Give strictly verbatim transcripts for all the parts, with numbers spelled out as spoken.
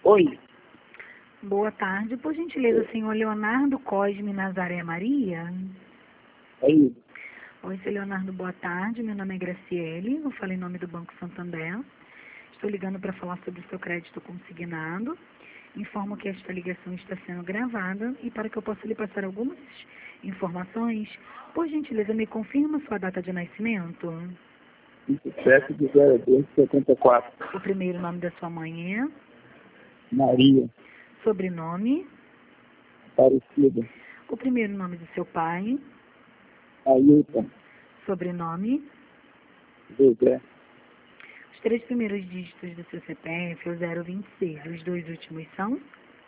Oi, Boa tarde, por gentileza, senhor Leonardo Cosme Nazaré Maria. aí, Oi, senhor Leonardo, boa tarde. Meu nome é Graciele, eu falo em nome do Banco Santander. Estou ligando para falar sobre o seu crédito consignado. Informo que esta ligação está sendo gravada e para que eu possa lhe passar algumas informações, por gentileza, me confirma sua data de nascimento. vinte e sete de zero dois de setenta e quatro. O primeiro nome da sua mãe é, Maria, sobrenome, Aparecida, o primeiro nome do seu pai, Ailton, sobrenome, José, os três primeiros dígitos do seu C P F, o zero vinte e seis, os dois últimos são.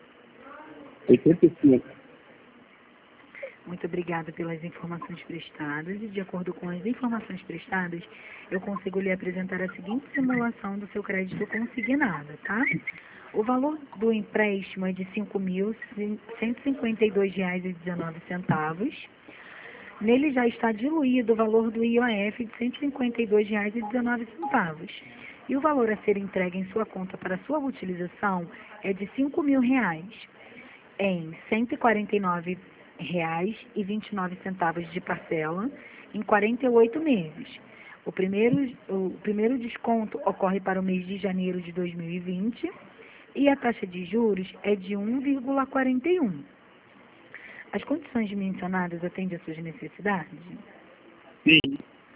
oitenta e cinco. Muito obrigada pelas informações prestadas e, de acordo com as informações prestadas, eu consigo lhe apresentar a seguinte simulação do seu crédito consignado, tá? O valor do empréstimo é de cinco mil cento e cinquenta e dois reais e dezenove centavos. Nele já está diluído o valor do I O F de cento e cinquenta e dois reais e dezenove centavos. E o valor a ser entregue em sua conta para sua utilização é de cinco mil reais em cento e quarenta e nove reais e vinte e nove centavos de parcela em quarenta e oito meses. O primeiro, o primeiro desconto ocorre para o mês de janeiro de dois mil e vinte e a taxa de juros é de um vírgula quarenta e um. As condições mencionadas atendem às suas necessidades? Sim,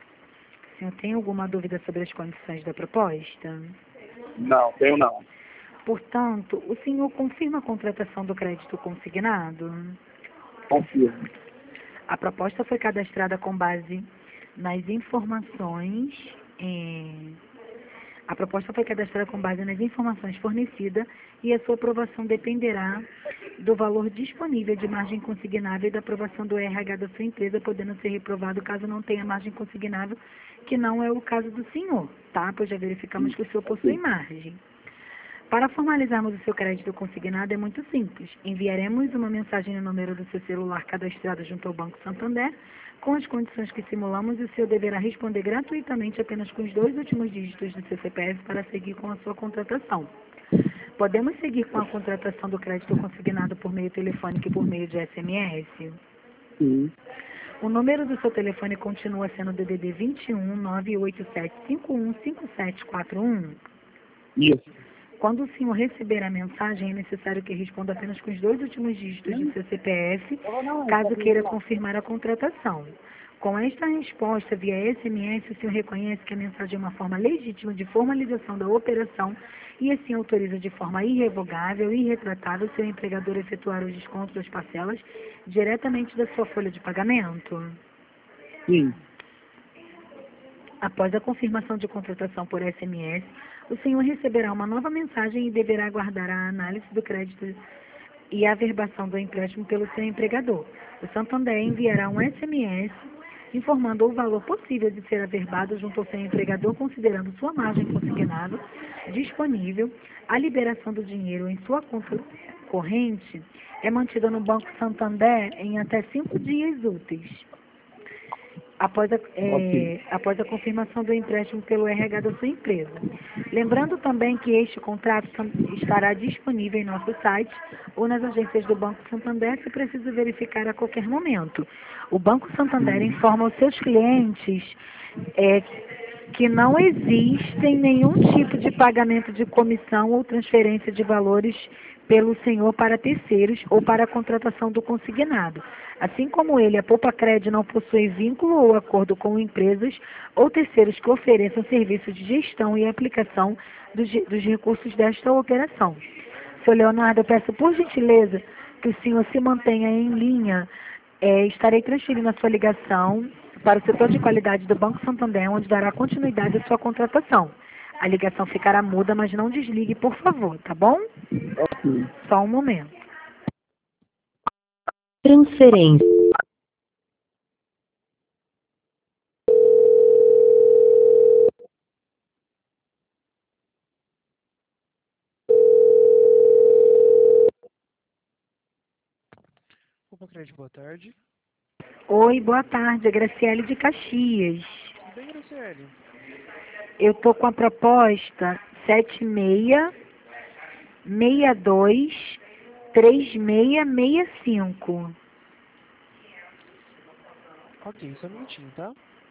O senhor tem alguma dúvida sobre as condições da proposta? não, tenho não. Portanto, o senhor confirma a contratação do crédito consignado? Confirmo. A proposta foi cadastrada com base nas informações eh, a proposta foi cadastrada com base nas informações fornecidas e a sua aprovação dependerá do valor disponível de margem consignável e da aprovação do R H da sua empresa, podendo ser reprovado caso não tenha margem consignável, que não é o caso do senhor, tá? Pois já verificamos que o senhor possui margem. Para formalizarmos o seu crédito consignado é muito simples. Enviaremos uma mensagem no número do seu celular cadastrado junto ao Banco Santander, com as condições que simulamos, e o senhor deverá responder gratuitamente apenas com os dois últimos dígitos do seu C P F para seguir com a sua contratação. Podemos seguir com a contratação do crédito consignado por meio telefônico e por meio de S M S? Sim, O número do seu telefone continua sendo D D D vinte e um, nove oito sete, cinco um cinco sete quatro um. isso. Quando o senhor receber a mensagem, é necessário que responda apenas com os dois últimos dígitos do seu C P F, caso queira confirmar a contratação. Com esta resposta via S M S, o senhor reconhece que a mensagem é uma forma legítima de formalização da operação e assim autoriza de forma irrevogável e irretratável o seu empregador a efetuar os descontos das parcelas diretamente da sua folha de pagamento. Sim, Após a confirmação de contratação por S M S, o senhor receberá uma nova mensagem e deverá aguardar a análise do crédito e a averbação do empréstimo pelo seu empregador. O Santander enviará um S M S informando o valor possível de ser averbado junto ao seu empregador, considerando sua margem consignada disponível. A liberação do dinheiro em sua conta corrente é mantida no Banco Santander em até cinco dias úteis. Após a, é, Ok. após a confirmação do empréstimo pelo R H da sua empresa. Lembrando também que este contrato tam- estará disponível em nosso site ou nas agências do Banco Santander, se preciso verificar a qualquer momento. O Banco Santander informa aos seus clientes é, que não existe nenhum tipo de pagamento de comissão ou transferência de valores pelo senhor para terceiros ou para a contratação do consignado. Assim como ele, a Poupa Cred não possui vínculo ou acordo com empresas ou terceiros que ofereçam serviços de gestão e aplicação dos, dos recursos desta operação. Senhor Leonardo, eu peço por gentileza que o senhor se mantenha em linha. É, estarei transferindo a sua ligação para o setor de qualidade do Banco Santander, onde dará continuidade à sua contratação. A ligação ficará muda, mas não desligue, por favor, tá bom? Ok. Só um momento. Transferência. Opa, Crédito, boa tarde. Oi, boa tarde, é Graciele de Caxias. Tudo bem, Graciele? Eu estou com a proposta sete seis seis dois três seis seis cinco. Ok, só um minutinho, tá?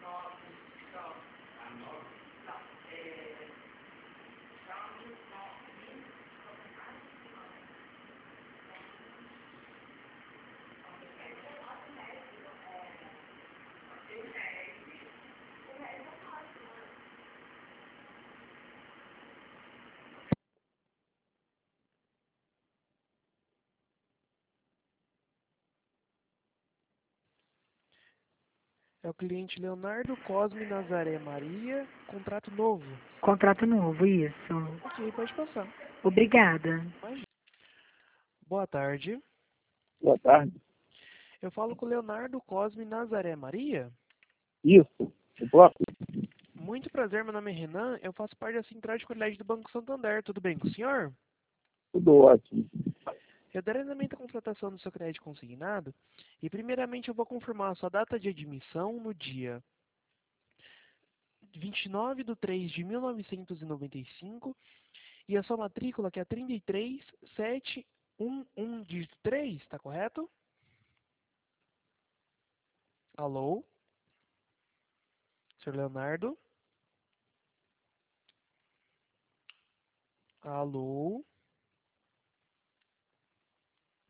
É o cliente Leonardo Cosme Nazaré Maria, contrato novo. Contrato novo, isso. Ok, pode passar. Obrigada. Imagina. Boa tarde. Boa tarde. Eu falo com o Leonardo Cosme Nazaré Maria. Isso, o próprio. Muito prazer, meu nome é Renan. Eu faço parte da Central de Qualidade do Banco Santander. Tudo bem com o senhor? Tudo ótimo. Eu darei andamento à contratação do seu crédito consignado e, primeiramente, eu vou confirmar a sua data de admissão no dia vinte e nove de três de mil novecentos e noventa e cinco e a sua matrícula, que é trinta e três sete um um dígito três, tá correto? Alô? senhor Leonardo? Alô?